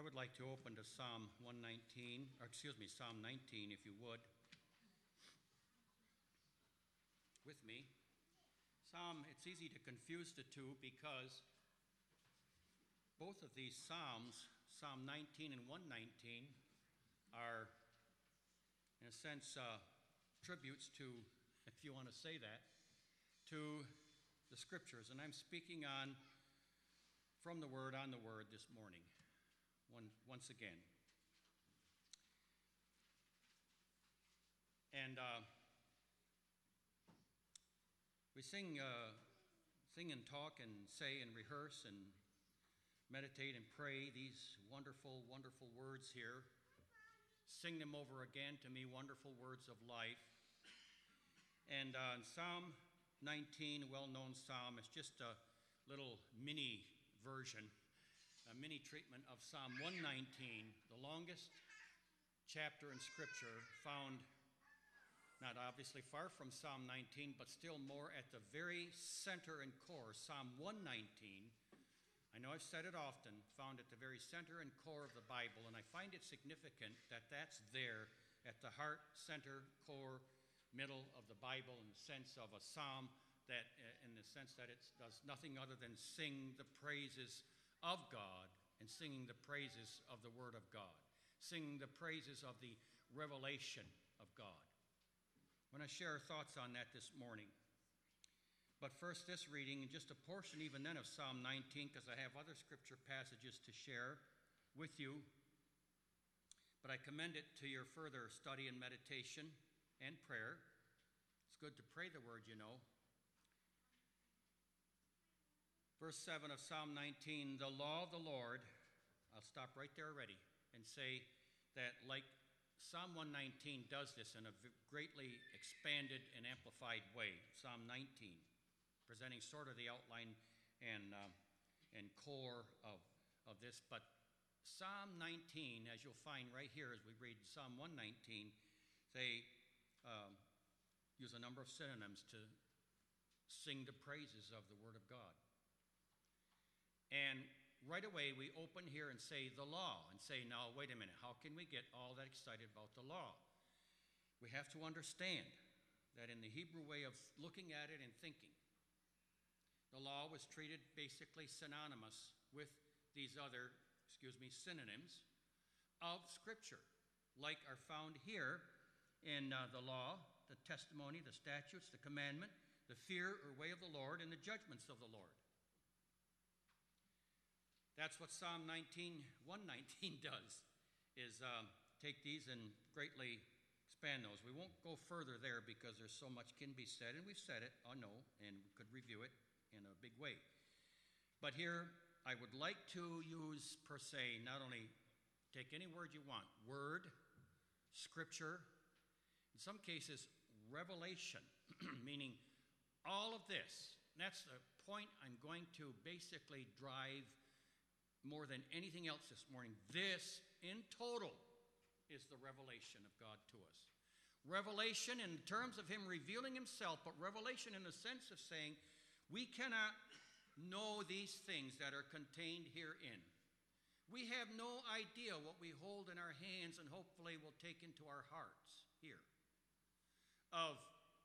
would like to open to Psalm 119, or excuse me, Psalm 19, if you would, with me. It's easy to confuse the two because both of these Psalms, Psalm 19 and 119, are, in a sense, tributes to, if you want to say that, to the Scriptures. And I'm speaking on from the Word on the Word this morning, once again. And we sing and talk and say and rehearse and meditate and pray these wonderful, wonderful words here. Sing them over again to me, wonderful words of life. And in Psalm 19, a well-known psalm, it's just a little mini version, a mini treatment of Psalm 119, the longest chapter in Scripture, found not obviously far from Psalm 19, but still more at the very center and core. Psalm 119, I know I've said it often, found at the very center and core of the Bible, and I find it significant that that's there at the heart, center, core, middle of the Bible in the sense of a psalm that, in the sense that it does nothing other than sing the praises of God and singing the praises of the Word of God, singing the praises of the revelation of God. I want to share thoughts on that this morning. But first, this reading, and just a portion even then of Psalm 19, because I have other scripture passages to share with you. But I commend it to your further study and meditation and prayer. It's good to pray the Word, you know. Verse 7 of Psalm 19, the law of the Lord, I'll stop right there already and say that like Psalm 119 does this in a greatly expanded and amplified way. Psalm 19, presenting sort of the outline and core of this. But Psalm 19, as you'll find right here as we read Psalm 119, they use a number of synonyms to sing the praises of the Word of God. And right away, we open here and say the law and say, now, wait a minute, how can we get all that excited about the law? We have to understand that in the Hebrew way of looking at it and thinking, the law was treated basically synonymous with these other, synonyms of Scripture, like are found here in the law, the testimony, the statutes, the commandment, the fear or way of the Lord, and the judgments of the Lord. That's what Psalm 119 does, is take these and greatly expand those. We won't go further there because there's so much can be said, and we've said it, I know, and we could review it in a big way. But here, I would like to use, per se, not only take any word you want, word, scripture, in some cases, revelation, meaning all of this. And that's the point I'm going to basically drive more than anything else this morning. This, in total, is the revelation of God to us. Revelation in terms of Him revealing Himself, but revelation in the sense of saying, we cannot know these things that are contained herein. We have no idea what we hold in our hands and hopefully will take into our hearts here of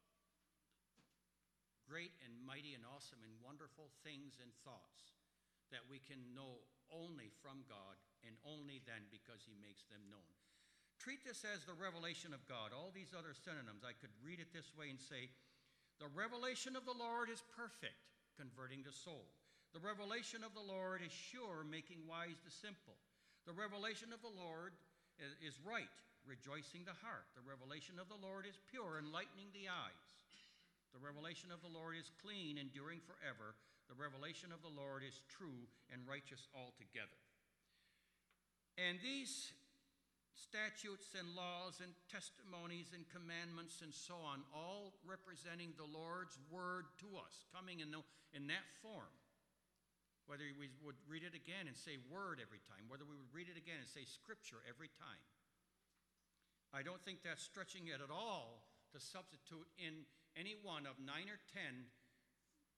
great and mighty and awesome and wonderful things and thoughts that we can know only from God and only then because He makes them known. Treat this as the revelation of God. All these other synonyms, I could read it this way and say, the revelation of the Lord is perfect, converting the soul. The revelation of the Lord is sure, making wise the simple. The revelation of the Lord is right, rejoicing the heart. The revelation of the Lord is pure, enlightening the eyes. The revelation of the Lord is clean, enduring forever. The revelation of the Lord is true and righteous altogether. And these statutes and laws and testimonies and commandments and so on, all representing the Lord's word to us, coming in that form. Whether we would read it again and say word every time, whether we would read it again and say scripture every time. I don't think that's stretching it at all to substitute in any one of 9 or 10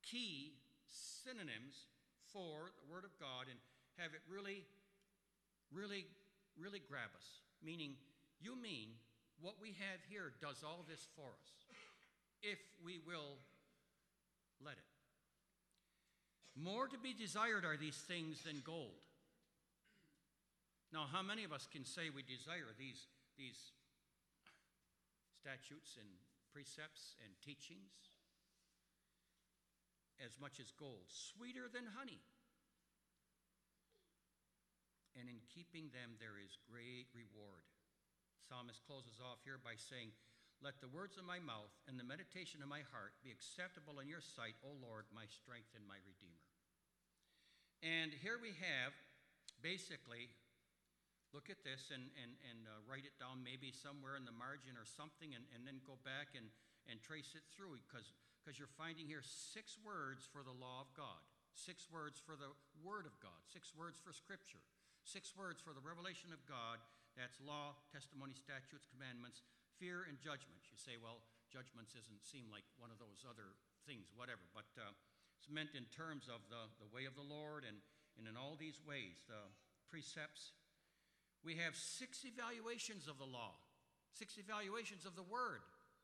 key synonyms for the Word of God and have it really really, really grab us. Meaning, you mean what we have here does all this for us, if we will let it. More to be desired are these things than gold. Now, how many of us can say we desire these statutes and precepts and teachings as much as gold, sweeter than honey? And in keeping them there is great reward. Psalmist closes off here by saying, let the words of my mouth and the meditation of my heart be acceptable in your sight, O Lord, my strength and my Redeemer. And here we have, basically, look at this and write it down maybe somewhere in the margin or something, and then go back and trace it through, because you're finding here 6 words for the law of God, 6 words for the Word of God, 6 words for Scripture, 6 words for the revelation of God. That's law, testimony, statutes, commandments, fear, and judgments. You say, well, judgments doesn't seem like one of those other things, whatever. But it's meant in terms of the way of the Lord, and in all these ways, the precepts. We have 6 evaluations of the law, 6 evaluations of the Word,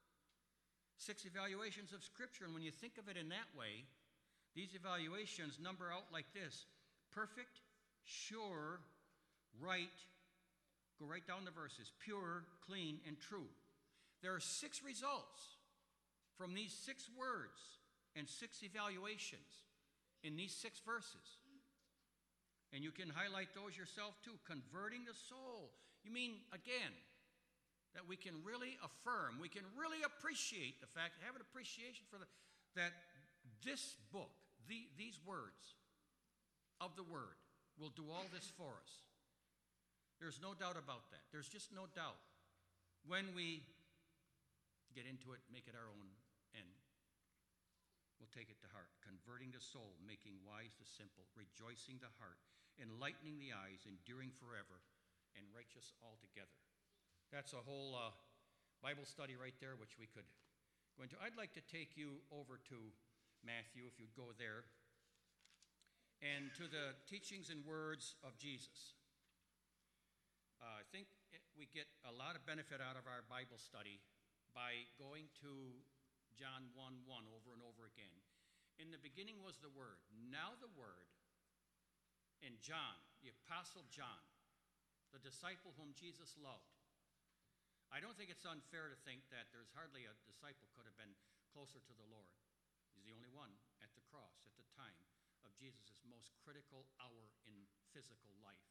6 evaluations of Scripture. And when you think of it in that way, these evaluations number out like this: perfect, sure, right. Go right down the verses: pure, clean, and true. There are 6 results from these 6 words and 6 evaluations in these 6 verses. And you can highlight those yourself too. Converting the soul. You mean, again, that we can really affirm, we can really appreciate the fact, have an appreciation for that this book, these words of the Word will do all this for us. There's no doubt about that. There's just no doubt. When we get into it, make it our own, and we'll take it to heart. Converting the soul, making wise the simple, rejoicing the heart, enlightening the eyes, enduring forever, and righteous altogether. That's a whole Bible study right there, which we could go into. I'd like to take you over to Matthew, if you'd go there, and to the teachings and words of Jesus. I think we get a lot of benefit out of our Bible study by going to John 1:1 over and over again. In the beginning was the Word. Now the Word, and John, the Apostle John, the disciple whom Jesus loved. I don't think it's unfair to think that there's hardly a disciple could have been closer to the Lord. He's the only one at the cross at the time of Jesus' most critical hour in physical life.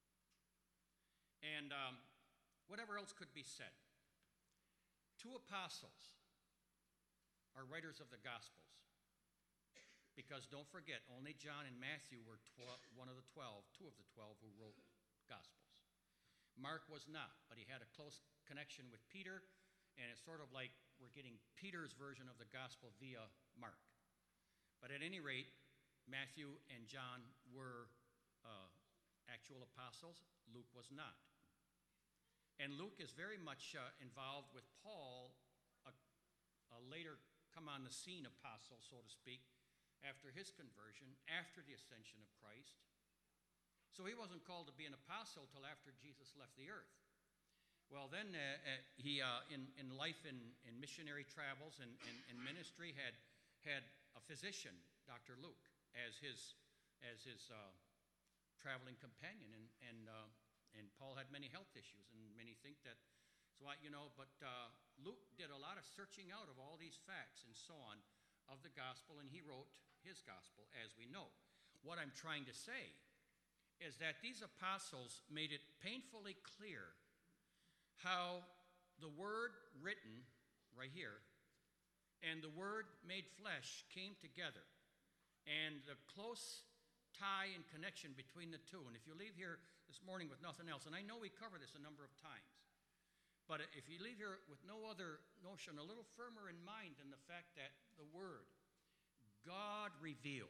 And whatever else could be said. 2 apostles are writers of the Gospels. Because don't forget, only John and Matthew were one of the 12, 2 of the 12 who wrote Gospels. Mark was not, but he had a close connection with Peter, and it's sort of like we're getting Peter's version of the Gospel via Mark. But at any rate, Matthew and John were actual apostles. Luke was not. And Luke is very much involved with Paul, a later come on the scene apostle, so to speak, after his conversion, after the ascension of Christ. So he wasn't called to be an apostle till after Jesus left the earth. Well, then he, in life, in missionary travels and ministry, had a physician, Dr. Luke, as his traveling companion, and Paul had many health issues, and many think that, but Luke did a lot of searching out of all these facts and so on of the gospel, and he wrote his gospel, as we know. What I'm trying to say is that these apostles made it painfully clear how the word written right here and the word made flesh came together, and the close tie and connection between the two. And if you leave here this morning with nothing else, and I know we cover this a number of times, but if you leave here with no other notion, a little firmer in mind than the fact that the Word, God revealed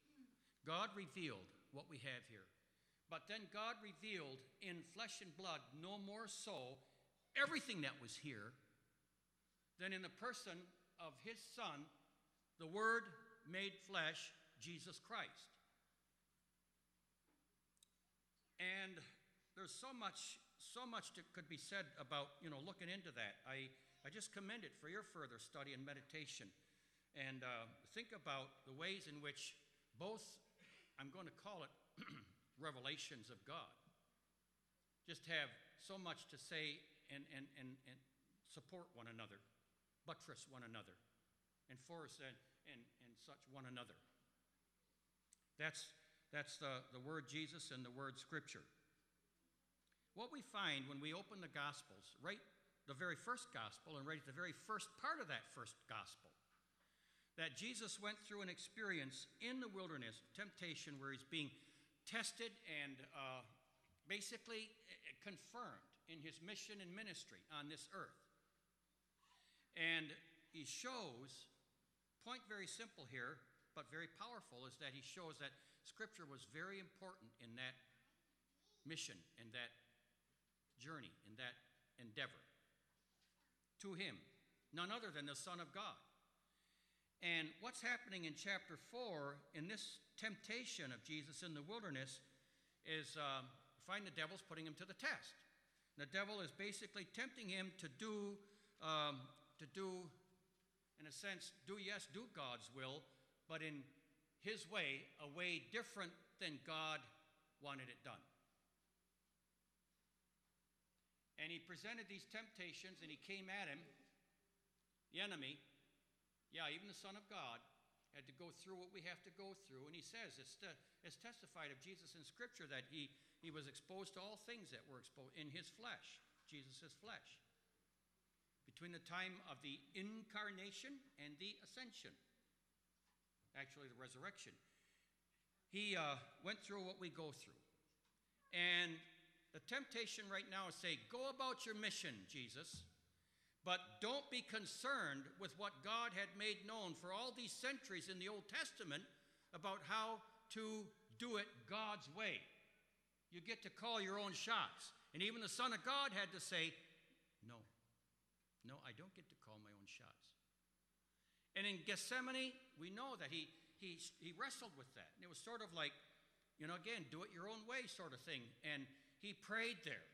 what we have here. But then God revealed in flesh and blood, no more so, everything that was here than in the person of His Son, the Word made flesh, Jesus Christ. And there's so much that could be said about, looking into that. I just commend it for your further study and meditation. And think about the ways in which both, I'm going to call it revelations of God, just have so much to say and support one another, buttress one another, enforce and such one another. That's the word Jesus and the word Scripture. What we find when we open the Gospels, right, the very first Gospel, and right at the very first part of that first Gospel, that Jesus went through an experience in the wilderness, temptation, where he's being tested and basically confirmed in his mission and ministry on this earth. And he shows, point very simple here, but very powerful, is that he shows that Scripture was very important in that mission, in that journey, in that endeavor. To him, none other than the Son of God. And what's happening in chapter 4, in this temptation of Jesus in the wilderness, is find the devil's putting him to the test. The devil is basically tempting him to do, in a sense, do God's will, but in his way, a way different than God wanted it done. And he presented these temptations, and he came at him, the enemy. Yeah, even the Son of God had to go through what we have to go through. And he says, it's testified of Jesus in Scripture that he was exposed to all things that were exposed in his flesh, Jesus' flesh, between the time of the incarnation and the ascension, actually the resurrection. He went through what we go through. And the temptation right now is say, go about your mission, Jesus. But don't be concerned with what God had made known for all these centuries in the Old Testament about how to do it God's way. You get to call your own shots. And even the Son of God had to say, no, I don't get to call my own shots. And in Gethsemane, we know that he wrestled with that. And it was sort of like, again, do it your own way sort of thing. And he prayed there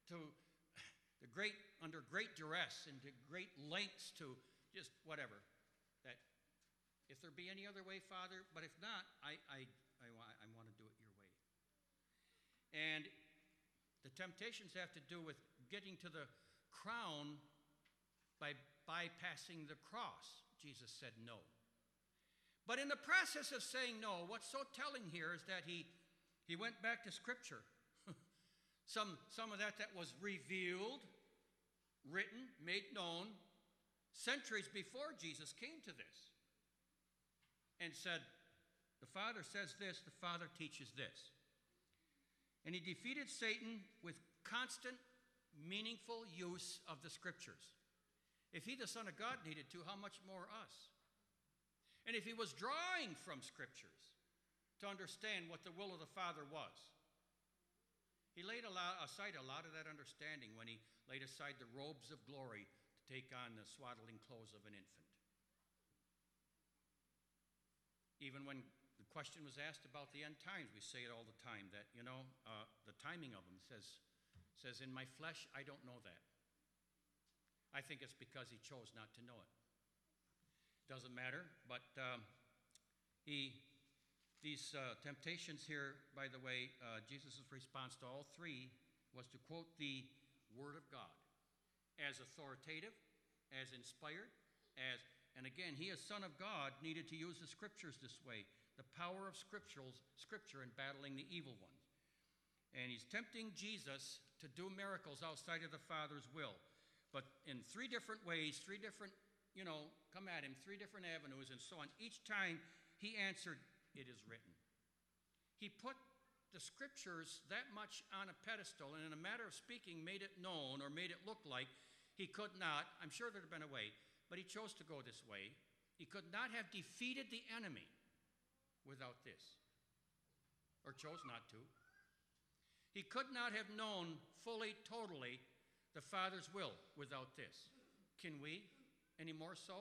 under great duress and to great lengths to just whatever, that if there be any other way, Father, but if not, I want to do it your way. And the temptations have to do with getting to the crown by bypassing the cross. Jesus said no. But in the process of saying no, what's so telling here is that he went back to Scripture. Some of that was revealed, written, made known centuries before Jesus came to this and said, the Father says this, the Father teaches this. And he defeated Satan with constant, meaningful use of the Scriptures. If he, the Son of God, needed to, how much more us? And if he was drawing from Scriptures to understand what the will of the Father was, he laid aside a lot of that understanding when he laid aside the robes of glory to take on the swaddling clothes of an infant. Even when the question was asked about the end times, we say it all the time, that, the timing of them says, in my flesh, I don't know that. I think it's because he chose not to know it. Doesn't matter, but these temptations here, by the way, Jesus' response to all three was to quote the Word of God as authoritative, as inspired, and again, he as Son of God needed to use the Scriptures this way, the power of Scripture in battling the evil one. And he's tempting Jesus to do miracles outside of the Father's will, but in three different ways, three different, come at him, three different avenues, and so on. Each time he answered, it is written. He put the Scriptures that much on a pedestal, and in a matter of speaking, made it known or made it look like he could not. I'm sure there'd have been a way, but he chose to go this way. He could not have defeated the enemy without this, or chose not to. He could not have known fully, totally, the Father's will without this. Can we any more so?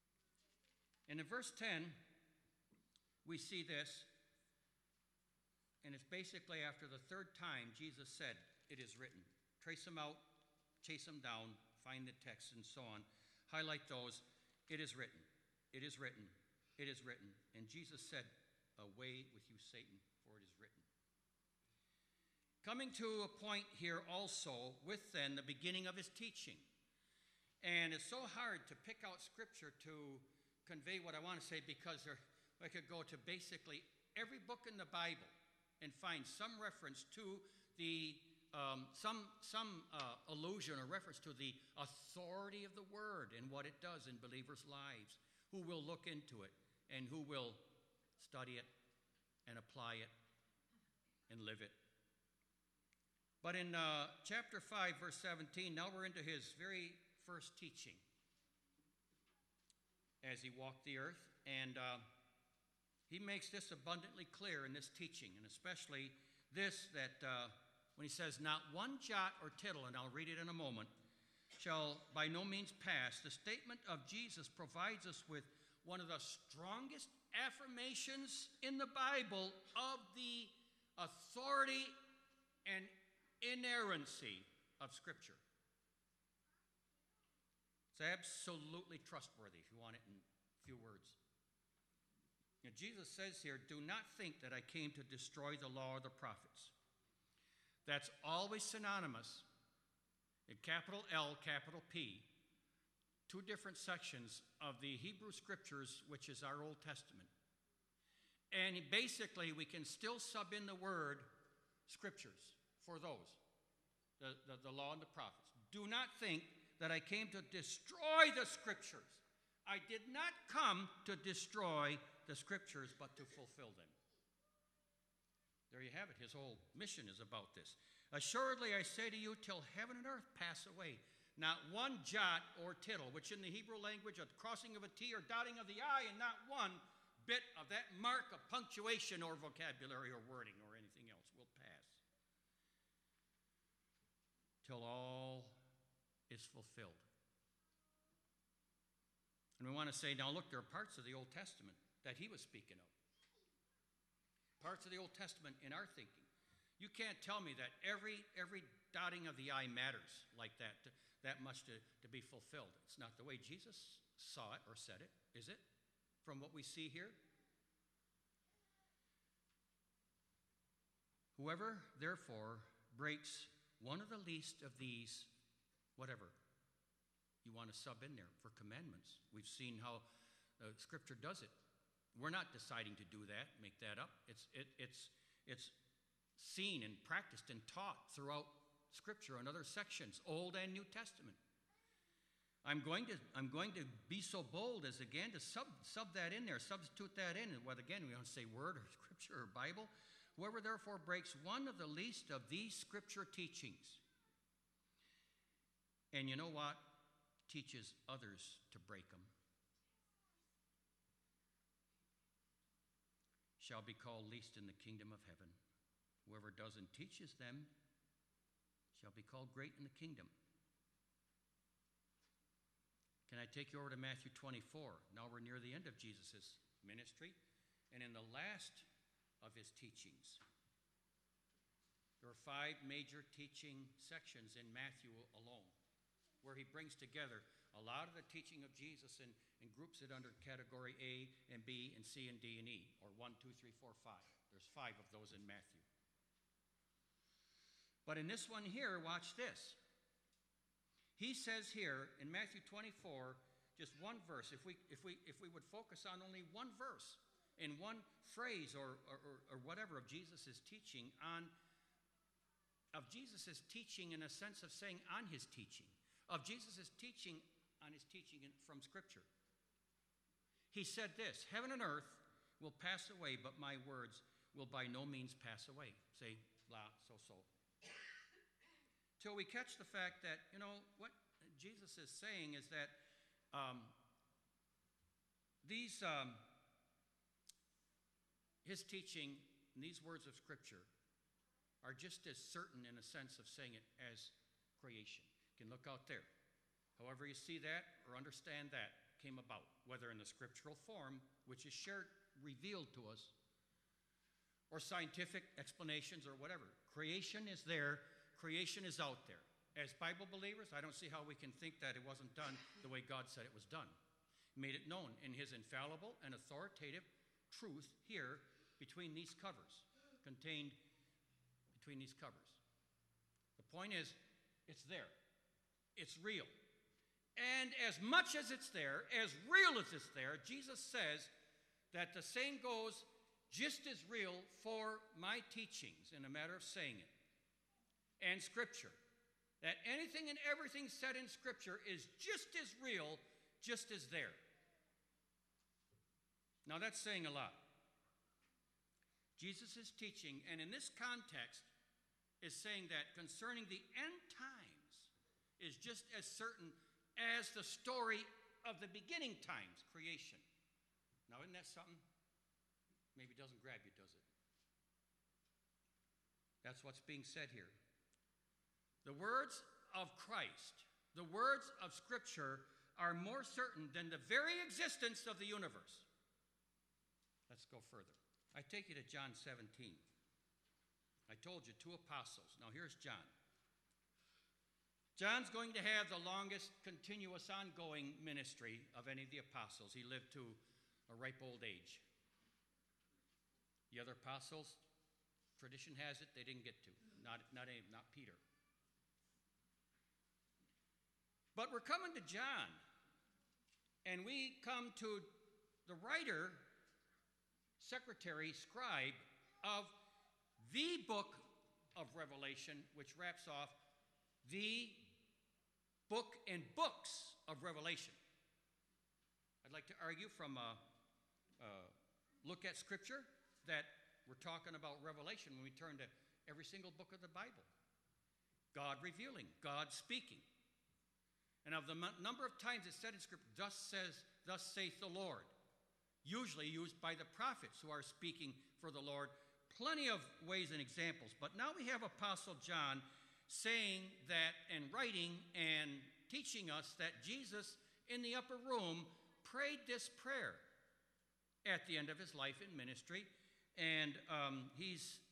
And in verse 10, we see this. And it's basically after the third time Jesus said, "It is written." Trace them out, chase them down, find the text and so on. Highlight those. It is written. It is written. It is written. And Jesus said, "Away with you, Satan, for it is written." Coming to a point here also with then the beginning of his teaching. And it's so hard to pick out scripture to convey what I want to say because I could go to basically every book in the Bible and find some reference to the some allusion or reference to the authority of the word and what it does in believers' lives, who will look into it and who will study it and apply it and live it. But in chapter 5, verse 17, now we're into his very first teaching as he walked the earth. And he makes this abundantly clear in this teaching, and especially this, that when he says, "Not one jot or tittle," and I'll read it in a moment, "shall by no means pass," the statement of Jesus provides us with one of the strongest affirmations in the Bible of the authority and inerrancy of Scripture. It's absolutely trustworthy, if you want it in a few words. Now, Jesus says here, "Do not think that I came to destroy the law or the prophets." That's always synonymous, in capital L, capital P, two different sections of the Hebrew Scriptures, which is our Old Testament. And basically, we can still sub in the word Scriptures for those, the law and the prophets. Do not think that I came to destroy the Scriptures. I did not come to destroy the Scriptures, but to fulfill them. There you have it. His whole mission is about this. "Assuredly, I say to you, till heaven and earth pass away, not one jot or tittle," which in the Hebrew language, a crossing of a T or dotting of the I, and not one bit of that mark of punctuation or vocabulary or wording or anything else will pass, till all is fulfilled. And we want to say, now look, there are parts of the Old Testament that he was speaking of. Parts of the Old Testament in our thinking. You can't tell me that every dotting of the I matters like that much to be fulfilled. It's not the way Jesus saw it or said it, is it? From what we see here? "Whoever, therefore, breaks one of the least of these," whatever you want to sub in there for commandments. We've seen how Scripture does it. We're not deciding to do that, make that up. It's seen and practiced and taught throughout Scripture and other sections, Old and New Testament. I'm going to be so bold as again to sub that in there, substitute that in, and whether again we don't say word or Scripture or Bible. "Whoever therefore breaks one of the least of these Scripture teachings," and you know what? Teaches others to break them, "shall be called least in the kingdom of heaven. Whoever does and teaches them shall be called great in the kingdom." Can I take you over to Matthew 24? Now we're near the end of Jesus' ministry, and in the last of his teachings. There are 5 major teaching sections in Matthew alone, where he brings together a lot of the teaching of Jesus and groups it under category A and B and C and D and E, or 1, 2, 3, 4, 5. There's 5 of those in Matthew. But in this one here, watch this. He says here in Matthew 24, just one verse, if we would focus on only one verse in one phrase or whatever of Jesus' teaching in a sense of saying on his teaching, of Jesus' teaching on his teaching from Scripture. He said this: "Heaven and earth will pass away, but my words will by no means pass away." Say, blah, so. Till we catch the fact that, what Jesus is saying is that his teaching and these words of Scripture are just as certain in a sense of saying it as creation. You can look out there. However you see that or understand that came about, whether in the scriptural form, which is revealed to us, or scientific explanations or whatever. Creation is there. Creation is out there. As Bible believers, I don't see how we can think that it wasn't done the way God said it was done. He made it known in his infallible and authoritative truth here between these covers, contained between these covers. The point is, it's there. It's real. And as much as it's there, as real as it's there, Jesus says that the same goes just as real for my teachings in a matter of saying it and Scripture. That anything and everything said in Scripture is just as real, just as there. Now that's saying a lot. Jesus' teaching, and in this context, is saying that concerning the end times is just as certain as the story of the beginning times, creation. Now isn't that something? Maybe it doesn't grab you, does it? That's what's being said here. The words of Christ, the words of Scripture, are more certain than the very existence of the universe. Let's go further. I take you to John 17. I told you, 2 apostles. Now here's John. John's going to have the longest continuous ongoing ministry of any of the apostles. He lived to a ripe old age. The other apostles, tradition has it, they didn't get to. Not Peter. But we're coming to John, and we come to the writer, secretary, scribe of the book of Revelation, which wraps off the book and books of Revelation. I'd like to argue from a look at Scripture that we're talking about Revelation when we turn to every single book of the Bible. God revealing, God speaking. And of the number of times it's said in Scripture, thus saith the Lord, usually used by the prophets who are speaking for the Lord. Plenty of ways and examples. But now we have Apostle John saying that and writing and teaching us that Jesus in the upper room prayed this prayer at the end of his life and ministry. And he's,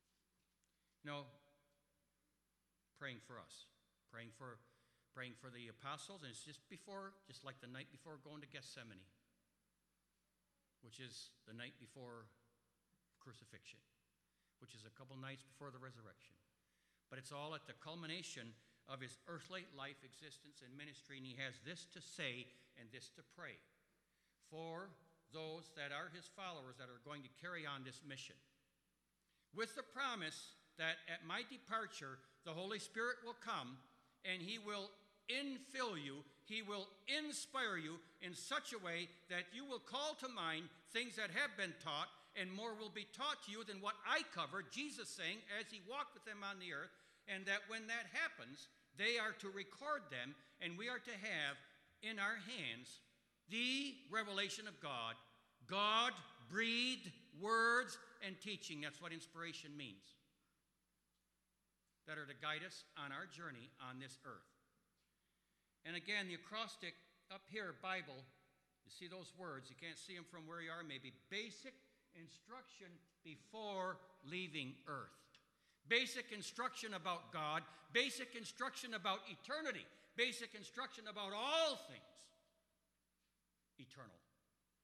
praying for us, praying for the apostles, and it's just like the night before going to Gethsemane, which is the night before crucifixion, which is a couple nights before the resurrection. But it's all at the culmination of his earthly life existence and ministry, and he has this to say and this to pray for those that are his followers that are going to carry on this mission, with the promise that at my departure, the Holy Spirit will come and he will infill you, he will inspire you in such a way that you will call to mind things that have been taught, and more will be taught to you than what I covered, Jesus saying as he walked with them on the earth, and that when that happens, they are to record them, and we are to have in our hands the revelation of God, God-breathed words and teaching. That's what inspiration means, that are to guide us on our journey on this earth. And again, the acrostic up here, Bible, you see those words. You can't see them from where you are. Maybe basic instruction before leaving earth. Basic instruction about God. Basic instruction about eternity. Basic instruction about all things eternal.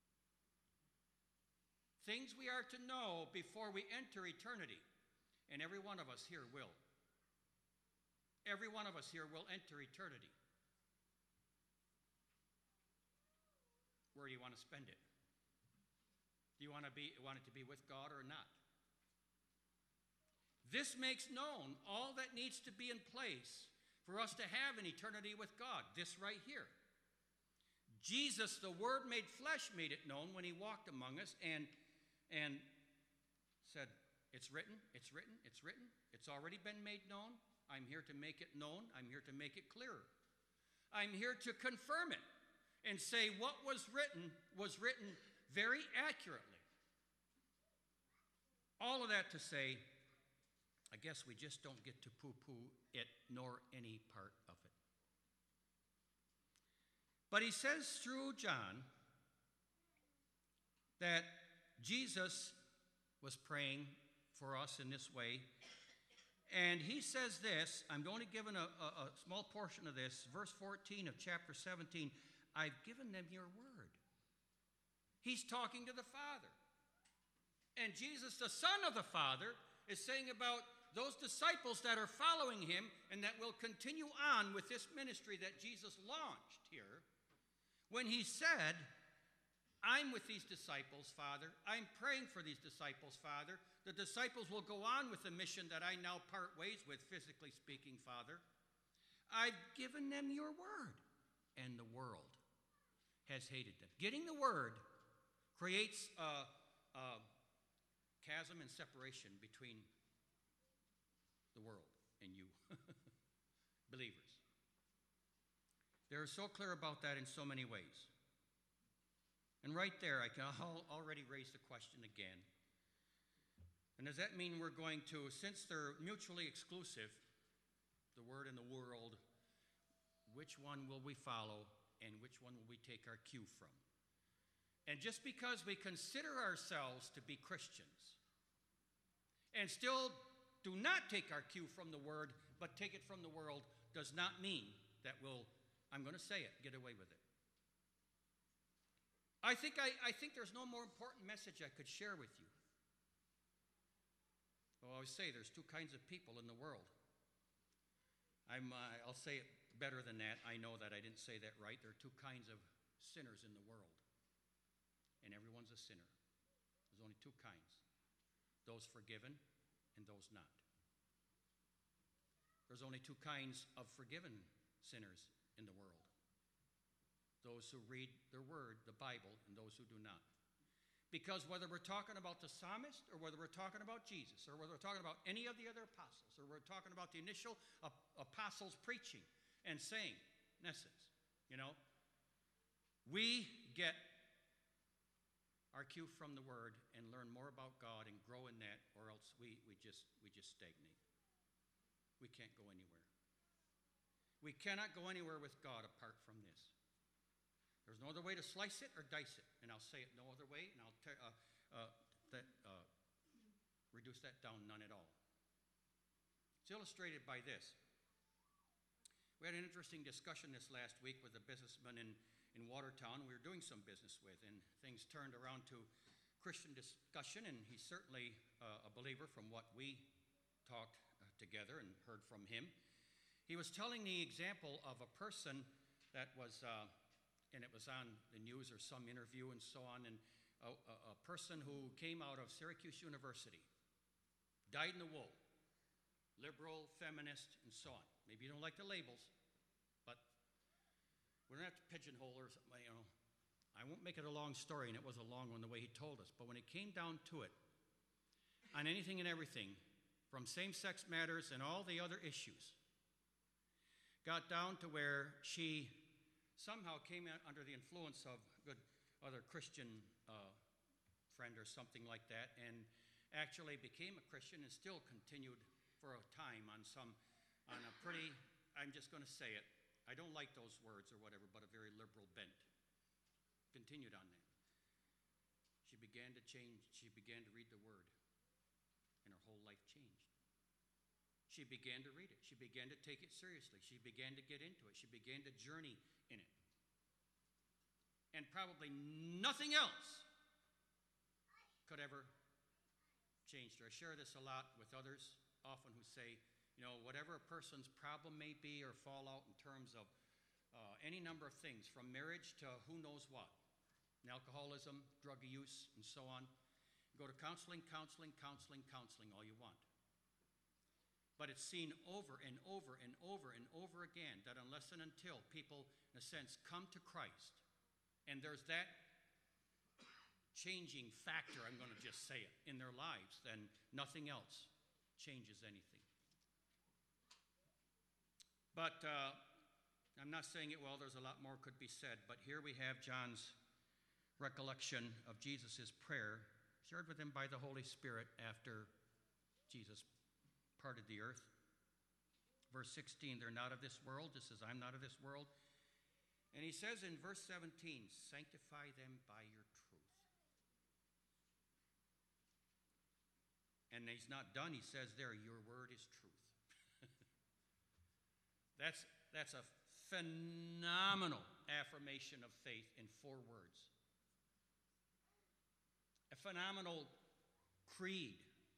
Things we are to know before we enter eternity. And every one of us here will. Every one of us here will enter eternity. Where do you want to spend it? Do you want it to be with God or not? This makes known all that needs to be in place for us to have an eternity with God. This right here. Jesus, the Word made flesh, made it known when he walked among us and said, it's written, it's written, it's written. It's already been made known. I'm here to make it known. I'm here to make it clearer. I'm here to confirm it and say what was written very accurately. All of that to say, I guess we just don't get to poo-poo it, nor any part of it. But he says through John that Jesus was praying for us in this way. And he says this, I'm only given a small portion of this, verse 14 of chapter 17, I've given them your word. He's talking to the Father. And Jesus, the Son of the Father, is saying about those disciples that are following him and that will continue on with this ministry that Jesus launched here, when he said, I'm with these disciples, Father. I'm praying for these disciples, Father. The disciples will go on with the mission that I now part ways with, physically speaking, Father. I've given them your word, and the world has hated them. Getting the word creates a chasm and separation between the world and you, believers. They're so clear about that in so many ways. And right there, I can already raise the question again. And does that mean we're going to, since they're mutually exclusive, the word and the world, which one will we follow and which one will we take our cue from? And just because we consider ourselves to be Christians and still do not take our cue from the word, but take it from the world, does not mean that we'll, I'm going to say it, get away with it. I think there's no more important message I could share with you. Well, I always say there's two kinds of people in the world. I'll say it better than that. I know that I didn't say that right. There are two kinds of sinners in the world. And everyone's a sinner. There's only two kinds. Those forgiven and those not. There's only two kinds of forgiven sinners in the world. Those who read their word, the Bible, and those who do not. Because whether we're talking about the psalmist, or whether we're talking about Jesus, or whether we're talking about any of the other apostles, or we're talking about the initial apostles preaching and saying, in essence, we get our cue from the word and learn more about God and grow in that, or else we just stagnate. We can't go anywhere. We cannot go anywhere with God apart from this. There's no other way to slice it or dice it. And I'll say it no other way, and I'll reduce that down none at all. It's illustrated by this. We had an interesting discussion this last week with a businessman in Watertown we were doing some business with, and things turned around to Christian discussion, and he's certainly a believer from what we talked together and heard from him. He was telling the example of a person that was... and it was on the news or some interview and so on, and a person who came out of Syracuse University, dyed in the wool, liberal, feminist, and so on. Maybe you don't like the labels, but we don't have to pigeonhole or something, I won't make it a long story, and it was a long one the way he told us, but when it came down to it, on anything and everything, from same-sex matters and all the other issues, got down to where she somehow came under the influence of a good other Christian friend or something like that, and actually became a Christian and still continued for a time on a pretty, I'm just going to say it, I don't like those words or whatever, but a very liberal bent. Continued on that. She began to change, she began to read the word, and her whole life changed. She began to read it. She began to take it seriously. She began to get into it. She began to journey in it. And probably nothing else could ever change her. I share this a lot with others often who say, whatever a person's problem may be or fallout in terms of any number of things, from marriage to who knows what, and alcoholism, drug use, and so on, go to counseling all you want. But it's seen over and over and over and over again that unless and until people, in a sense, come to Christ, and there's that changing factor, I'm going to just say it, in their lives, then nothing else changes anything. But I'm not saying it well, there's a lot more could be said, but here we have John's recollection of Jesus' prayer, shared with him by the Holy Spirit after Jesus parted the earth. Verse 16, they're not of this world, just as I'm not of this world. And he says in verse 17, sanctify them by your truth. And he's not done. He says there, your word is truth. That's a phenomenal affirmation of faith in 4 words. A phenomenal creed.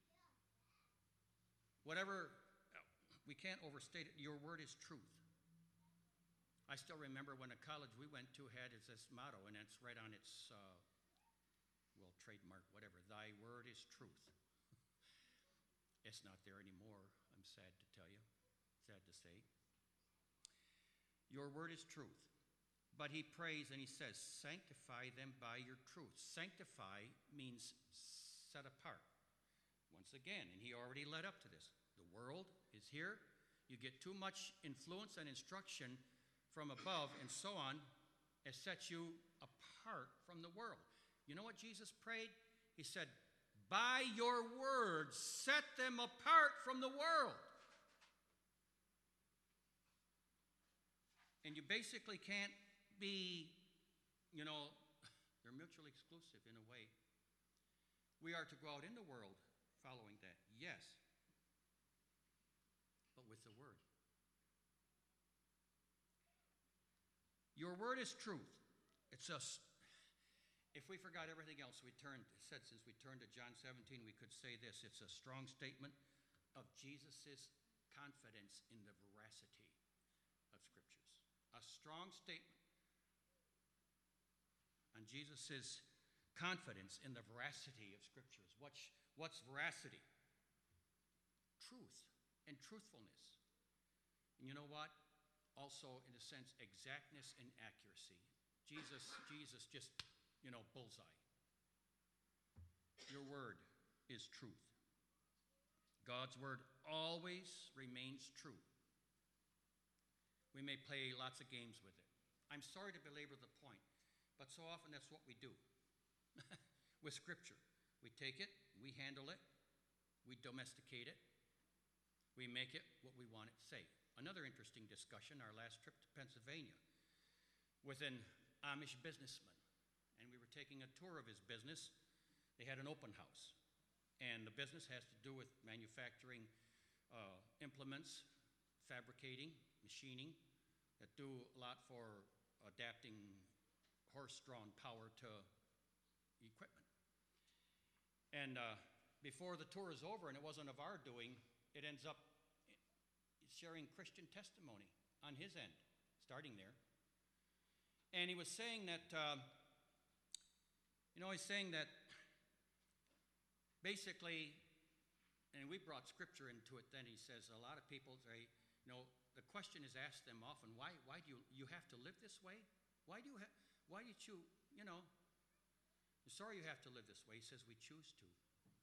Whatever, we can't overstate it. Your word is truth. I still remember when a college we went to had this motto, and it's right on its, trademark, whatever. Thy word is truth. It's not there anymore, I'm sad to tell you, sad to say. Your word is truth. But he prays and he says, sanctify them by your truth. Sanctify means set apart. Once again, and he already led up to this. The world is here. You get too much influence and instruction from above and so on, it sets you apart from the world. You know what Jesus prayed? He said, by your words, set them apart from the world. And you basically can't be, they're mutually exclusive in a way. We are to go out in the world following that, yes, but with the word. Your word is truth. It's us. If we forgot everything else, since we turned to John 17, we could say this. It's a strong statement of Jesus' confidence in the veracity of Scriptures. A strong statement on Jesus' confidence in the veracity of Scriptures. What's veracity? Truth and truthfulness. And you know what? Also, in a sense, exactness and accuracy. Jesus just, bullseye. Your word is truth. God's word always remains true. We may play lots of games with it. I'm sorry to belabor the point, but so often that's what we do with Scripture. We take it, we handle it, we domesticate it, we make it what we want it to say. Another interesting discussion, our last trip to Pennsylvania, with an Amish businessman. And we were taking a tour of his business. They had an open house. And the business has to do with manufacturing implements, fabricating, machining, that do a lot for adapting horse-drawn power to equipment. And before the tour is over, and it wasn't of our doing, it ends up sharing Christian testimony on his end, starting there. And he was saying that, basically, and we brought Scripture into it then, he says, a lot of people say, the question is asked them often, why do you have to live this way? Why did you, sorry you have to live this way. He says, we choose to.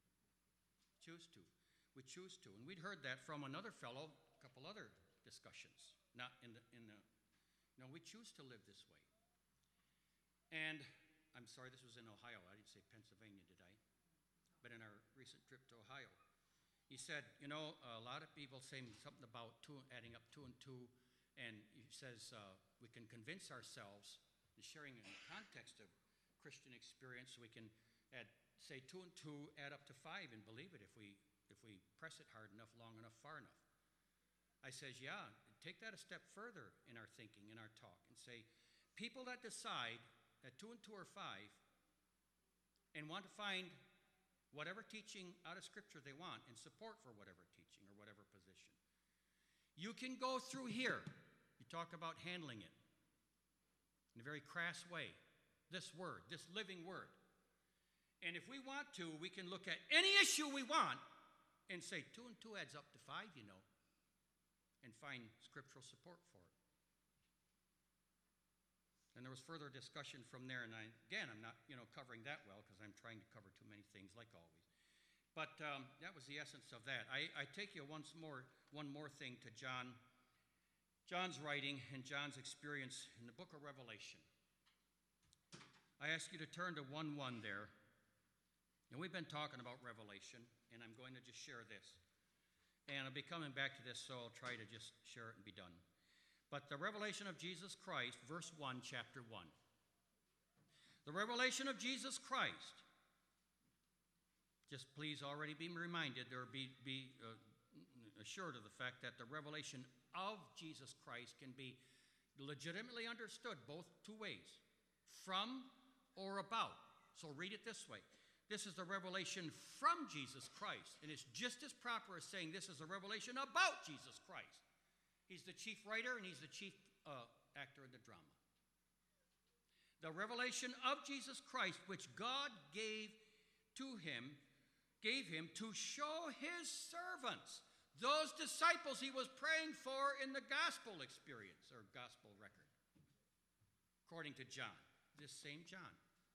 We choose to. And we'd heard that from another fellow, a couple other discussions. Not in the we choose to live this way. And I'm sorry, this was in Ohio. I didn't say Pennsylvania, did I? But in our recent trip to Ohio, he said, a lot of people saying something about adding up 2 and 2, and he says we can convince ourselves, and sharing in the context of Christian experience, we can say 2 and 2 add up to 5 and believe it if we press it hard enough, long enough, far enough. I says, yeah, take that a step further in our thinking, in our talk, and say, people that decide that 2 and 2 are 5 and want to find whatever teaching out of Scripture they want and support for whatever teaching or whatever position. You can go through here. You talk about handling it in a very crass way. This word, this living word. And if we want to, we can look at any issue we want and say 2 and 2 adds up to 5, and find scriptural support for it. And there was further discussion from there, and I'm not, covering that well because I'm trying to cover too many things, like always. But that was the essence of that. I take you one more thing to John's writing and John's experience in the book of Revelation. I ask you to turn to 1:1 there. And we've been talking about Revelation, and I'm going to just share this. And I'll be coming back to this, so I'll try to just share it and be done. But the revelation of Jesus Christ, verse 1, chapter 1. The revelation of Jesus Christ, Just please already be reminded or be assured of the fact that the revelation of Jesus Christ can be legitimately understood both two ways, from or about. So read it this way. This is the revelation from Jesus Christ, and it's just as proper as saying this is a revelation about Jesus Christ. He's the chief writer and he's the chief actor in the drama. The revelation of Jesus Christ, which God gave him to show his servants, those disciples he was praying for in the gospel experience or gospel record, according to John, this same John,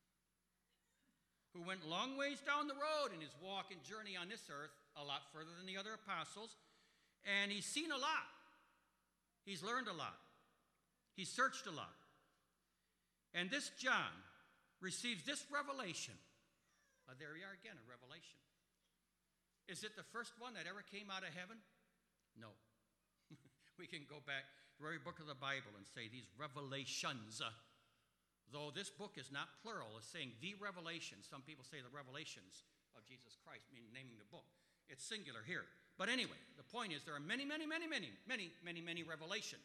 who went long ways down the road in his walk and journey on this earth, a lot further than the other apostles, and he's seen a lot. He's learned a lot. He's searched a lot. And this John receives this revelation. There we are again, a revelation. Is it the first one that ever came out of heaven? No. We can go back to every book of the Bible and say these revelations. Though this book is not plural, it's saying the revelation. Some people say the revelations of Jesus Christ, meaning naming the book. It's singular here. But anyway, the point is there are many revelations.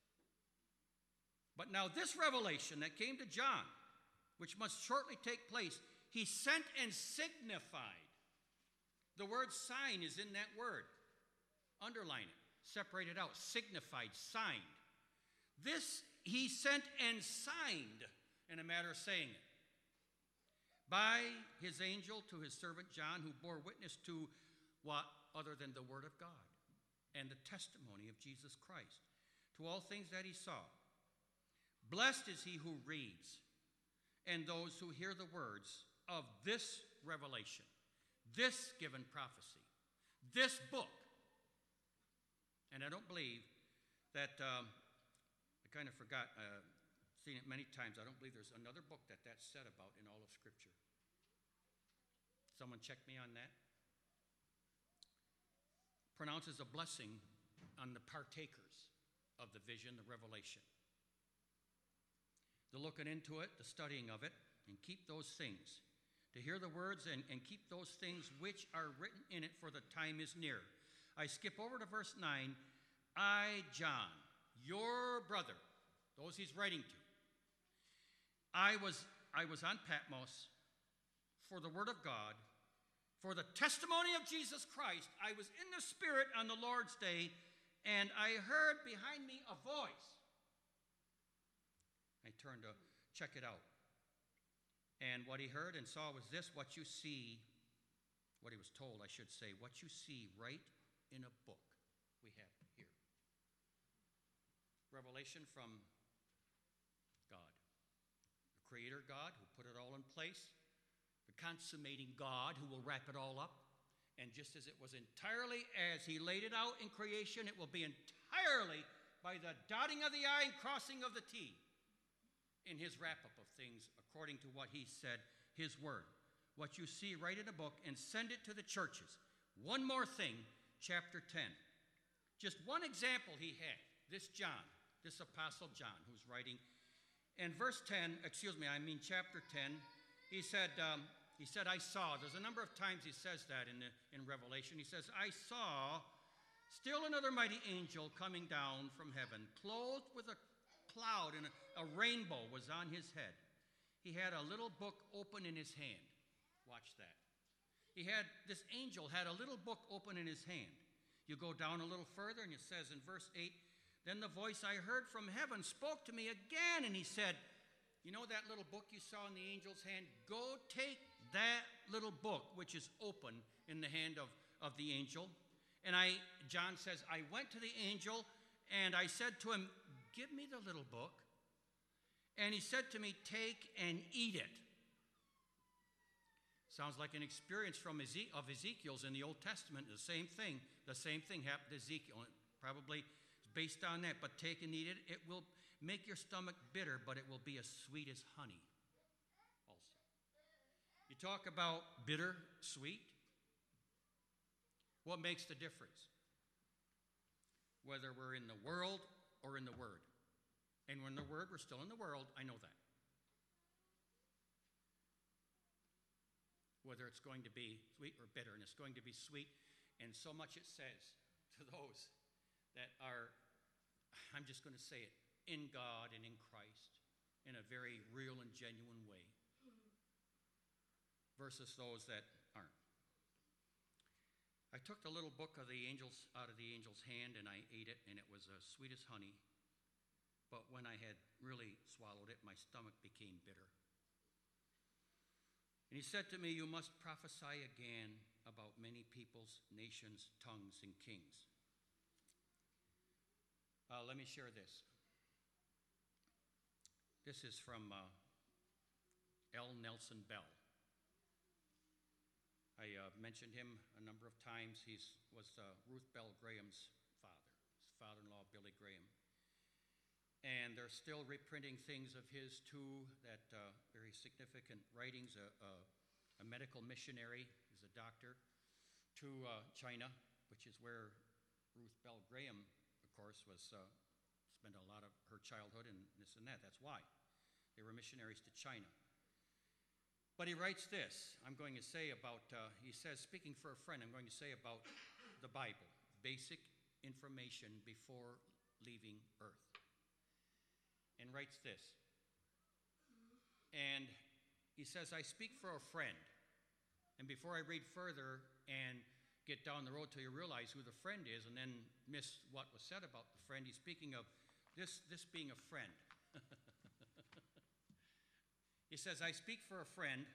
But now this revelation that came to John, which must shortly take place, he sent and signified. The word sign is in that word. Underline it. Separate it out. Signified, signed. This he sent and signed, in a matter of saying it, by his angel to his servant John, who bore witness to what other than the word of God and the testimony of Jesus Christ, to all things that he saw. Blessed is he who reads, and those who hear the words of this revelation, this given prophecy, this book. And I don't believe that, I kind of forgot, seen it many times, I don't believe there's another book that's said about in all of Scripture. Someone check me on that. Pronounces a blessing on the partakers of the vision, the revelation. The looking into it, the studying of it, and keep those things. To hear the words and keep those things which are written in it, for the time is near. I skip over to verse 9. I, John, your brother, those he's writing to, I was on Patmos for the word of God, for the testimony of Jesus Christ. I was in the Spirit on the Lord's day, and I heard behind me a voice. I turned to check it out. And what he heard and saw was this: what you see, what he was told, I should say, what you see right in a book we have here. Revelation from God, the Creator God who put it all in place, the consummating God who will wrap it all up. And just as it was entirely as he laid it out in creation, it will be entirely by the dotting of the I and crossing of the T in his wrap-up of things according to what he said, his word. What you see, write in a book and send it to the churches. One more thing, chapter 10. Just one example he had, this John, this Apostle John who's writing. And chapter 10, he said, I saw. There's a number of times he says that in Revelation. He says, I saw still another mighty angel coming down from heaven, clothed with a cloud, and a rainbow was on his head. He had a little book open in his hand. Watch that. This angel had a little book open in his hand. You go down a little further, and it says in verse 8, then the voice I heard from heaven spoke to me again, and he said, you know that little book you saw in the angel's hand? Go take that little book, which is open in the hand of the angel. And John says, I went to the angel, and I said to him, give me the little book. And he said to me, take and eat it. Sounds like an experience of Ezekiel's in the Old Testament. The same thing happened to Ezekiel. Probably based on that. But take and eat it. It will make your stomach bitter, but it will be as sweet as honey also. You talk about bitter, sweet. What makes the difference? Whether we're in the world or in the Word. And when the Word, we're still in the world, I know that. whether it's going to be sweet or bitter, and it's going to be sweet. And so much it says to those that are, I'm just going to say it, in God and in Christ in a very real and genuine way, versus those that aren't. I took the little book of the angels out of the angel's hand, and I ate it, and it was as sweet as honey. But when I had really swallowed it, my stomach became bitter. And he said to me, you must prophesy again about many peoples, nations, tongues, and kings. Let me share this. This is from L. Nelson Bell. I mentioned him a number of times. He was Ruth Bell Graham's father, his father-in-law, Billy Graham. And they're still reprinting things of his too, that very significant writings. A medical missionary, is a doctor, to China, which is where Ruth Bell Graham, of course, was spent a lot of her childhood and this and that. That's why they were missionaries to China. But he writes this, I'm going to say about, he says, speaking for a friend, I'm going to say about the Bible, basic information before leaving Earth. And writes this. And he says, I speak for a friend. And before I read further and get down the road till you realize who the friend is and then miss what was said about the friend, he's speaking of this being a friend. He says, I speak for a friend,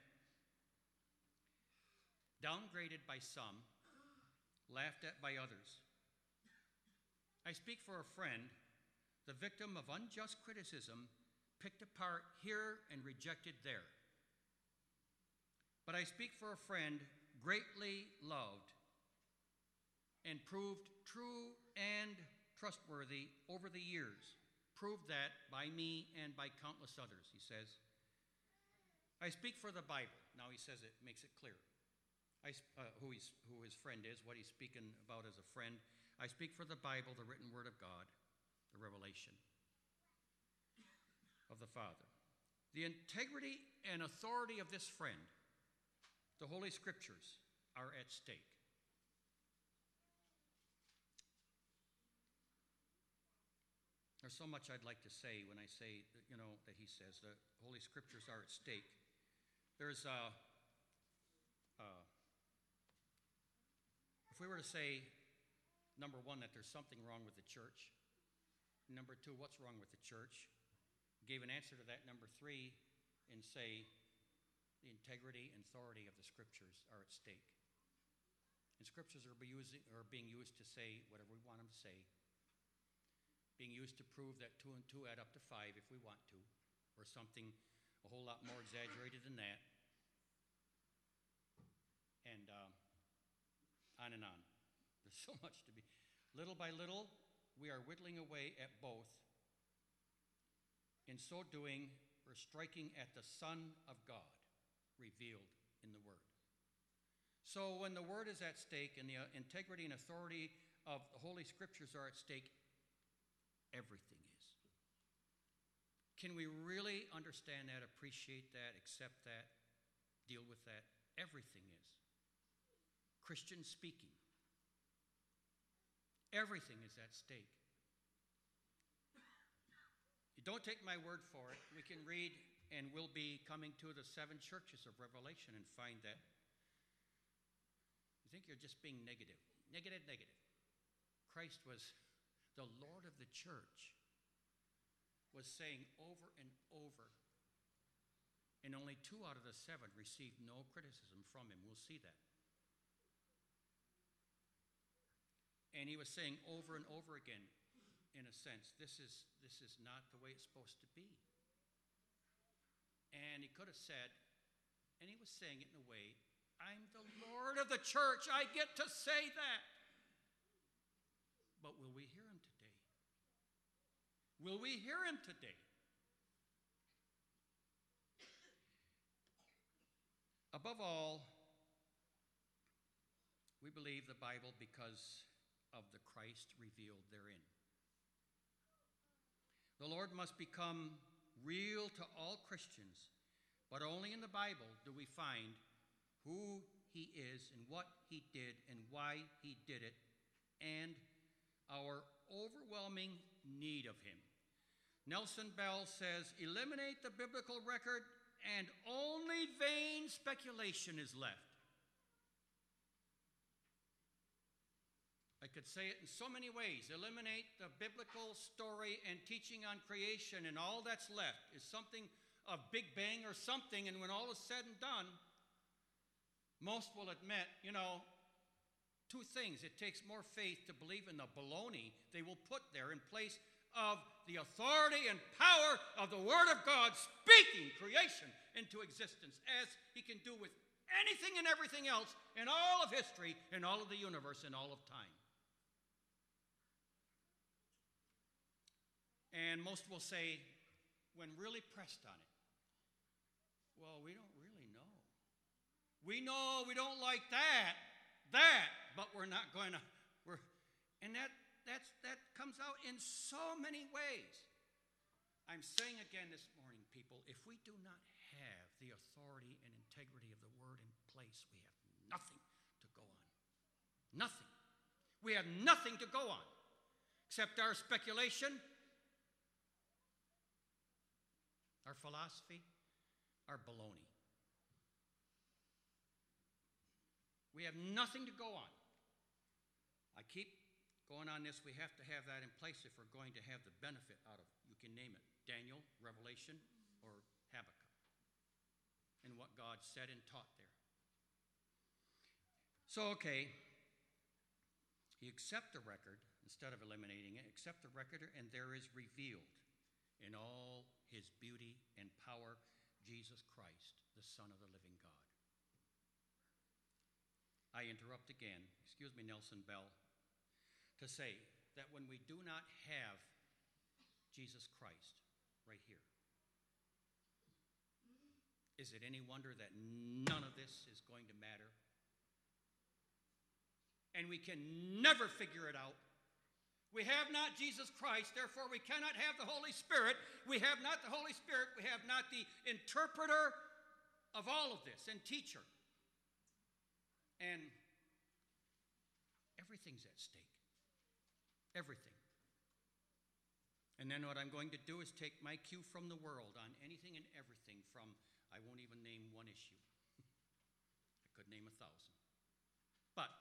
downgraded by some, laughed at by others. I speak for a friend, the victim of unjust criticism, picked apart here and rejected there. But I speak for a friend greatly loved and proved true and trustworthy over the years. Proved that by me and by countless others, he says. I speak for the Bible. Now he says it, makes it clear who his friend is, what he's speaking about as a friend. I speak for the Bible, the written word of God, the revelation of the Father. The integrity and authority of this friend, the Holy Scriptures, are at stake. There's so much I'd like to say when I say, that he says the Holy Scriptures are at stake. There's if we were to say, number one, that there's something wrong with the church. Number two, what's wrong with the church? Gave an answer to that, number three, and say the integrity and authority of the Scriptures are at stake. And Scriptures are being used to say whatever we want them to say, being used to prove that 2 and 2 add up to 5 if we want to, or something a whole lot more exaggerated than that, and on and on. There's so much to be. Little by little, we are whittling away at both. In so doing, we're striking at the Son of God revealed in the Word. So when the Word is at stake and the integrity and authority of the Holy Scriptures are at stake, everything is. Can we really understand that, appreciate that, accept that, deal with that? Everything is. Christian speaking. Everything is at stake. You don't take my word for it. We can read, and we'll be coming to the 7 churches of Revelation and find that you think you're just being negative. Negative. Christ was the Lord of the church, was saying over and over, and only 2 out of the 7 received no criticism from him. We'll see that. And he was saying over and over again, in a sense, this is not the way it's supposed to be. And he could have said, and he was saying it in a way, I'm the Lord of the church. I get to say that. But will we hear him today? Will we hear him today? Above all, we believe the Bible because of the Christ revealed therein. The Lord must become real to all Christians, but only in the Bible do we find who he is and what he did and why he did it, and our overwhelming need of him. Nelson Bell says, eliminate the biblical record and only vain speculation is left. I could say it in so many ways. Eliminate the biblical story and teaching on creation, and all that's left is something of Big Bang or something, and when all is said and done, most will admit, two things. It takes more faith to believe in the baloney they will put there in place of the authority and power of the Word of God speaking creation into existence, as he can do with anything and everything else in all of history, in all of the universe, in all of time. And most will say, when really pressed on it, well, we don't really know. We know we don't like that, but we're not going to. And that comes out in so many ways. I'm saying again this morning, people, if we do not have the authority and integrity of the Word in place, we have nothing to go on. Nothing. We have nothing to go on except our speculation, our philosophy, our baloney. We have nothing to go on. I keep going on this. We have to have that in place if we're going to have the benefit out of, you can name it, Daniel, Revelation, or Habakkuk, and what God said and taught there. So, okay, you accept the record instead of eliminating it. Accept the record, and there is revealed in all his beauty and power Jesus Christ, the Son of the living God. I interrupt again, excuse me, Nelson Bell, to say that when we do not have Jesus Christ right here, is it any wonder that none of this is going to matter? And we can never figure it out. We have not Jesus Christ, therefore we cannot have the Holy Spirit. We have not the Holy Spirit. We have not the interpreter of all of this and teacher. And everything's at stake. Everything. And then what I'm going to do is take my cue from the world on anything and everything from, I won't even name one issue. I could name 1,000. But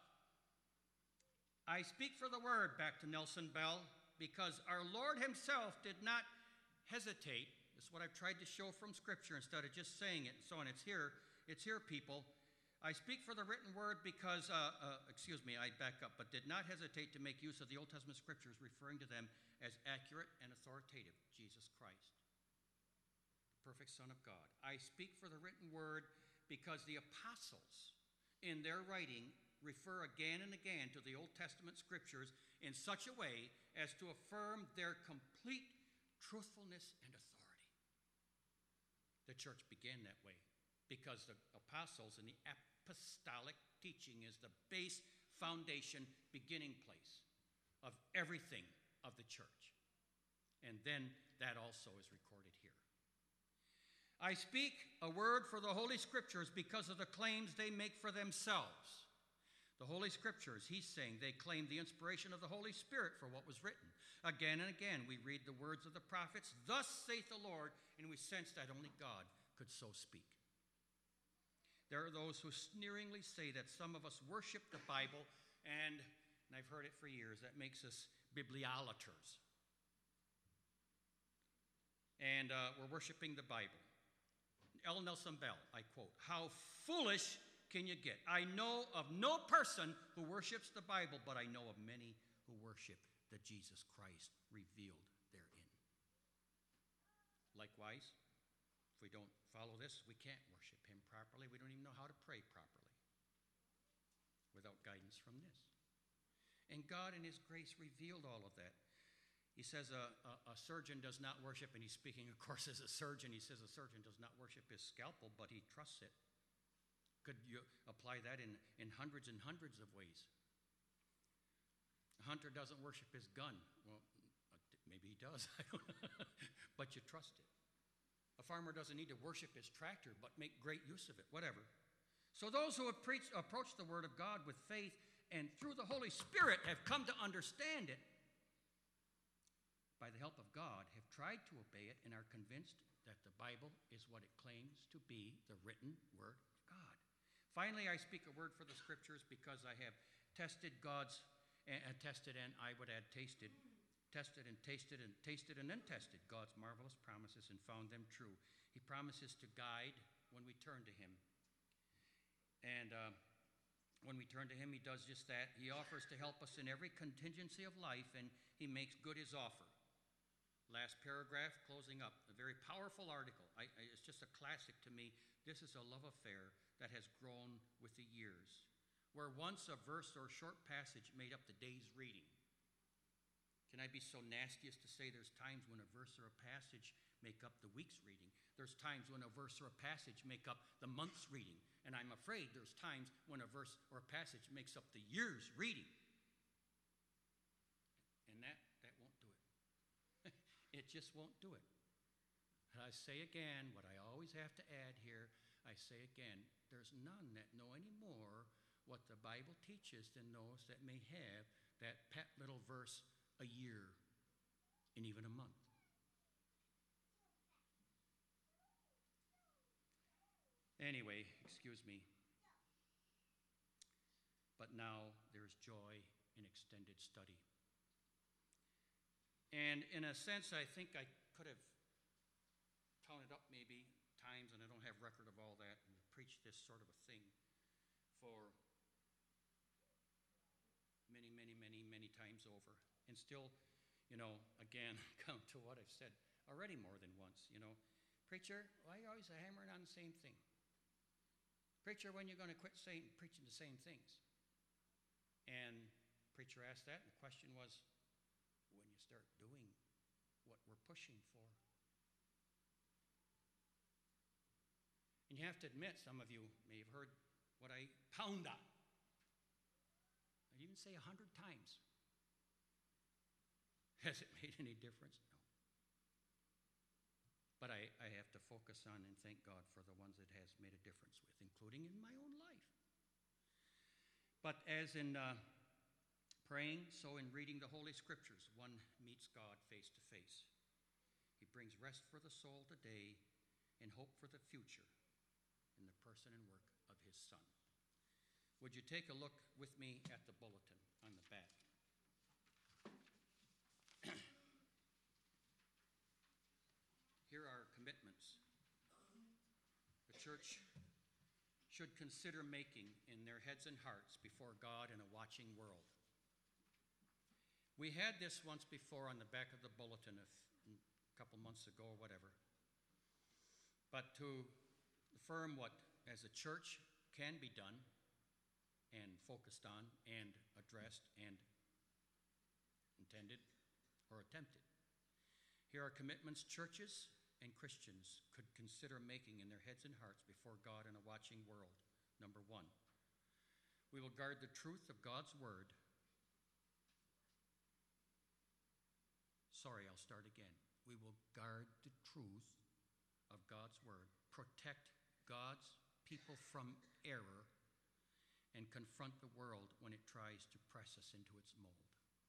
I speak for the Word, back to Nelson Bell, because our Lord himself did not hesitate. This is what I've tried to show from Scripture instead of just saying it and so on. It's here, people. I speak for the written Word because, I back up, but did not hesitate to make use of the Old Testament Scriptures, referring to them as accurate and authoritative, Jesus Christ, the perfect Son of God. I speak for the written Word because the apostles, in their writing, refer again and again to the Old Testament Scriptures in such a way as to affirm their complete truthfulness and authority. The church began that way because the apostles and the apostolic teaching is the base, foundation, beginning place of everything of the church. And then that also is recorded here. I speak a word for the Holy Scriptures because of the claims they make for themselves. The Holy Scriptures, he's saying, they claim the inspiration of the Holy Spirit for what was written. Again and again, we read the words of the prophets, "Thus saith the Lord," and we sense that only God could so speak. There are those who sneeringly say that some of us worship the Bible, and I've heard it for years, that makes us bibliolaters. And we're worshiping the Bible. L. Nelson Bell, I quote, "How foolish can you get? I know of no person who worships the Bible, but I know of many who worship the Jesus Christ revealed therein." Likewise, if we don't follow this, we can't worship him properly. We don't even know how to pray properly without guidance from this. And God in his grace revealed all of that. He says a surgeon does not worship, and he's speaking, of course, as a surgeon. He says a surgeon does not worship his scalpel, but he trusts it. Could you apply that in hundreds and hundreds of ways? A hunter doesn't worship his gun. Well, maybe he does, I don't know. But you trust it. A farmer doesn't need to worship his tractor, but make great use of it, whatever. So those who have approached the Word of God with faith and through the Holy Spirit have come to understand it, by the help of God, have tried to obey it and are convinced that the Bible is what it claims to be, the written Word of God. Finally, I speak a word for the Scriptures because I have tested God's, tested and I would add tasted and tasted and tasted and then tested God's marvelous promises and found them true. He promises to guide when we turn to Him. And when we turn to Him, He does just that. He offers to help us in every contingency of life, and He makes good His offer. Last paragraph, closing up, a very powerful article. It's just a classic to me. This is a love affair that has grown with the years, where once a verse or short passage made up the day's reading. Can I be so nasty as to say there's times when a verse or a passage make up the week's reading? There's times when a verse or a passage make up the month's reading. And I'm afraid there's times when a verse or a passage makes up the year's reading. And that won't do it. It just won't do it. And I say again, what I always have to add here, I say again, there's none that know any more what the Bible teaches than those that may have that pet little verse a year and even a month. Anyway, excuse me. But now there's joy in extended study. And in a sense, I think I could have counted up maybe times, and I don't have record of all that, and preached this sort of a thing for many, many, many, many times over. And still, again, come to what I've said already more than once, Preacher, why are you always hammering on the same thing? Preacher, when are you going to quit preaching the same things? And preacher asked that, and the question was, when you start doing what we're pushing for. And you have to admit, some of you may have heard what I pound on. I'd even say 100 times. Has it made any difference? No. But I have to focus on and thank God for the ones it has made a difference with, including in my own life. But as in praying, so in reading the Holy Scriptures, one meets God face to face. He brings rest for the soul today and hope for the future in the person and work of His Son. Would you take a look with me at the bulletin on the back? Here are commitments the church should consider making in their heads and hearts before God in a watching world. We had this once before on the back of the bulletin a couple months ago or whatever. But to affirm what, as a church, can be done and focused on and addressed and intended or attempted. Here are commitments churches and Christians could consider making in their heads and hearts before God in a watching world. Number 1, we will guard the truth of God's word. Sorry, I'll start again. We will guard the truth of God's word, protect God's people from error, and confront the world when it tries to press us into its mold.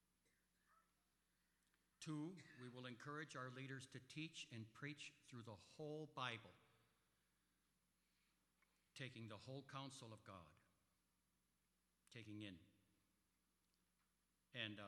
2, we will encourage our leaders to teach and preach through the whole Bible, taking the whole counsel of God, taking in. And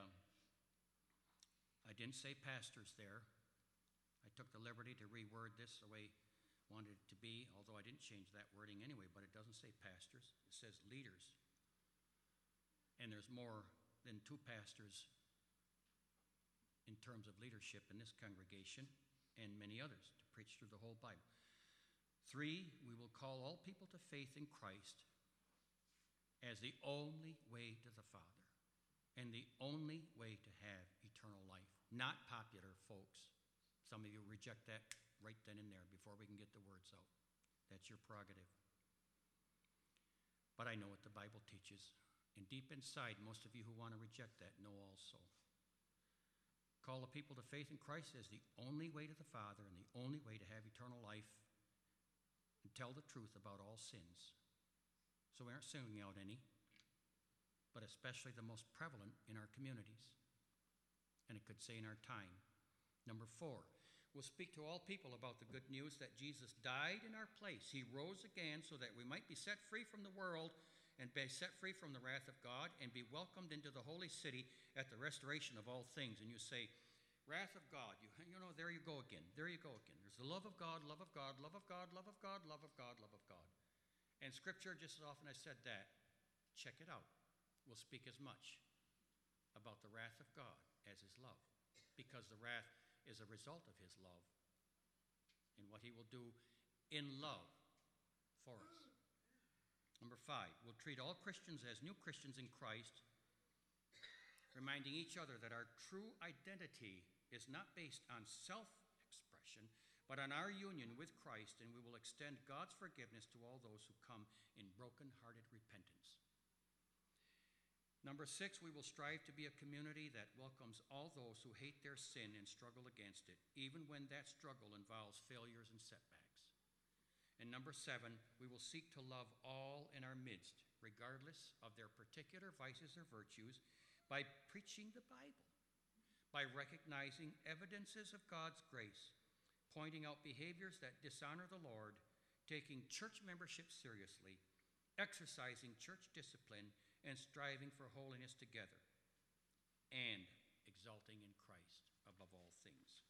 I didn't say pastors there. I took the liberty to reword this the way I wanted it to be, although I didn't change that wording anyway, but it doesn't say pastors. It says leaders. And there's more than 2 pastors in terms of leadership in this congregation and many others to preach through the whole Bible. 3, we will call all people to faith in Christ as the only way to the Father and the only way to have eternal life. Not popular, folks. Some of you reject that right then and there before we can get the words out. That's your prerogative. But I know what the Bible teaches. And deep inside, most of you who want to reject that know also. Call the people to faith in Christ as the only way to the Father and the only way to have eternal life, and tell the truth about all sins So we aren't singling out any, but especially the most prevalent in our communities. And it could say in our time. Number 4, we'll speak to all people about the good news that Jesus died in our place. He rose again so that we might be set free from the world and be set free from the wrath of God and be welcomed into the holy city at the restoration of all things. And you say, wrath of God, you know, there you go again. There you go again. There's the love of God, love of God, love of God, love of God, love of God, love of God. And Scripture, just as often I said that, check it out. We'll speak as much about the wrath of God as his love, because the wrath is a result of his love and what he will do in love for us. Number 5, we'll treat all Christians as new Christians in Christ, reminding each other that our true identity is not based on self-expression, but on our union with Christ, and we will extend God's forgiveness to all those who come in broken-hearted repentance. Number 6, we will strive to be a community that welcomes all those who hate their sin and struggle against it, even when that struggle involves failures and setbacks. And number 7, we will seek to love all in our midst, regardless of their particular vices or virtues, by preaching the Bible, by recognizing evidences of God's grace, pointing out behaviors that dishonor the Lord, taking church membership seriously, exercising church discipline, and striving for holiness together, and exalting in Christ above all things.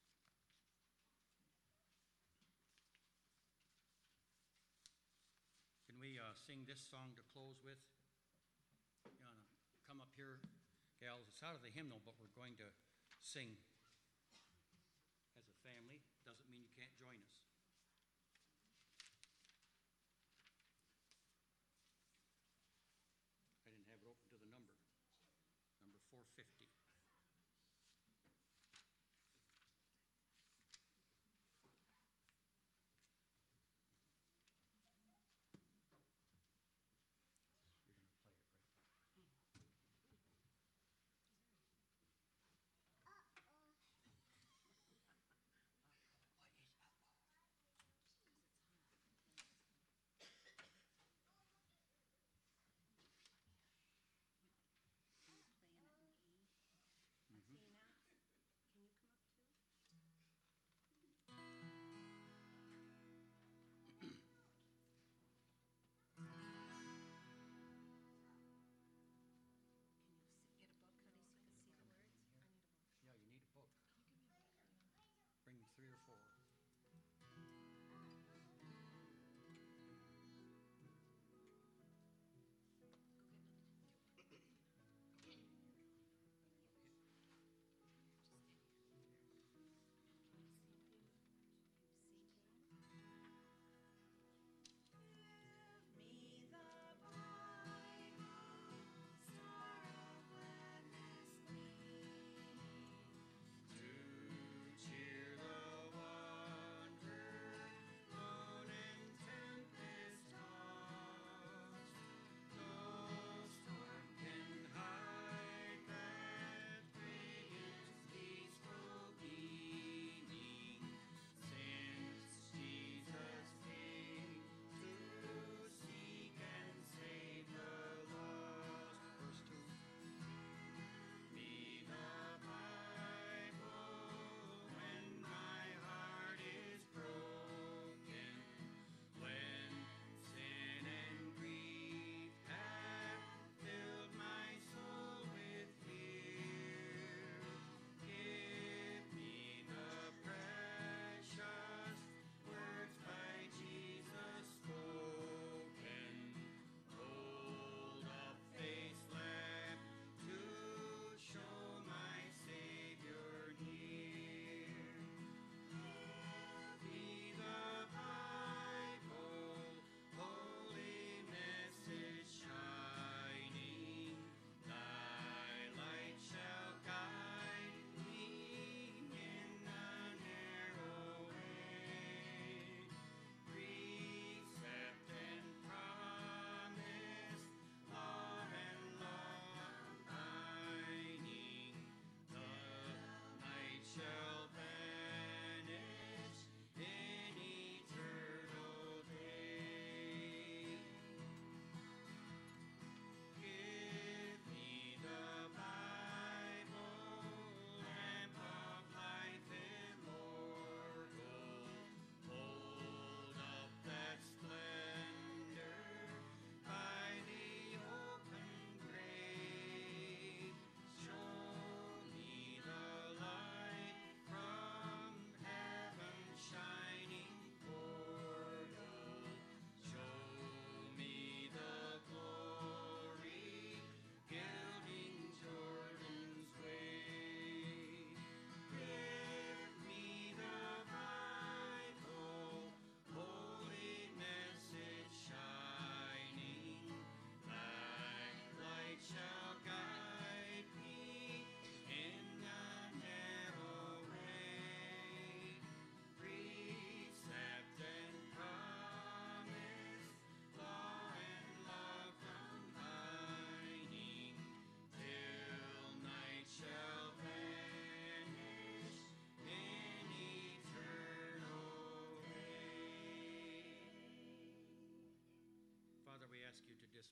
Can we sing this song to close with? You want to come up here, gals? It's out of the hymnal, but we're going to sing as a family. Doesn't mean you can't join us. I didn't have it open to the number 450.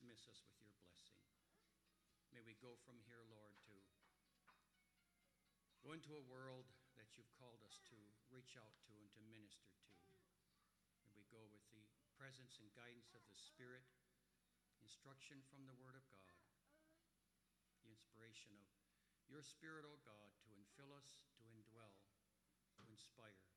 dismiss us with your blessing. May we go from here, Lord, to go into a world that you've called us to reach out to and to minister to. May we go with the presence and guidance of the Spirit, instruction from the Word of God, the inspiration of your Spirit, O God, to infill us, to indwell, to inspire.